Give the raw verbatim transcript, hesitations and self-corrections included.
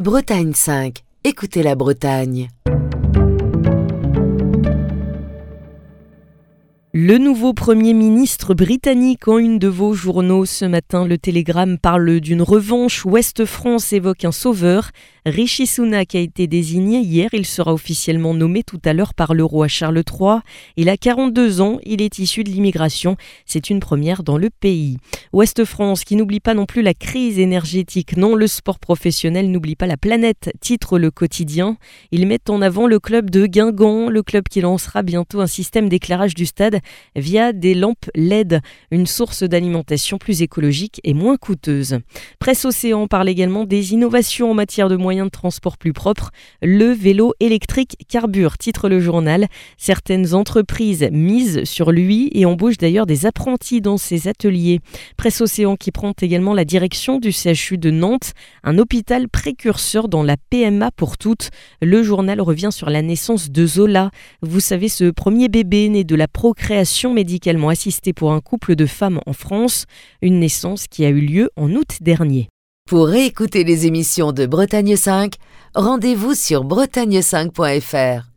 Bretagne cinq. Écoutez la Bretagne. Le nouveau Premier ministre britannique en une de vos journaux ce matin, le Télégramme parle d'une revanche. Ouest France évoque un sauveur. Rishi Sunak a été désigné hier, il sera officiellement nommé tout à l'heure par le roi Charles trois. Il a quarante-deux ans, il est issu de l'immigration, c'est une première dans le pays. Ouest France qui n'oublie pas non plus la crise énergétique, non le sport professionnel n'oublie pas la planète, titre le quotidien. Ils mettent en avant le club de Guingamp, le club qui lancera bientôt un système d'éclairage du stade via des lampes L E D, une source d'alimentation plus écologique et moins coûteuse. Presse Océan parle également des innovations en matière de moyens de transport plus propres. Le vélo électrique carbure, titre le journal. Certaines entreprises misent sur lui et embauchent d'ailleurs des apprentis dans ces ateliers. Presse Océan qui prend également la direction du C H U de Nantes, un hôpital précurseur dans la P M A pour toutes. Le journal revient sur la naissance de Zola. Vous savez, ce premier bébé né de la procréation médicalement assistée pour un couple de femmes en France, une naissance qui a eu lieu en août dernier. Pour réécouter les émissions de Bretagne cinq, rendez-vous sur bretagne cinq point f r.